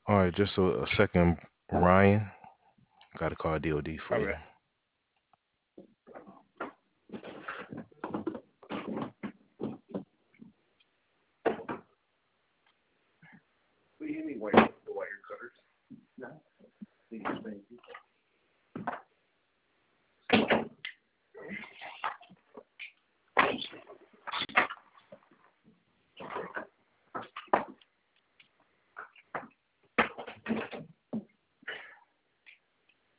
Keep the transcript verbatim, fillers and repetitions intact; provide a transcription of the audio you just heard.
All right, just a, a second, Ryan. Got to call D O D for All you. right. Anyway.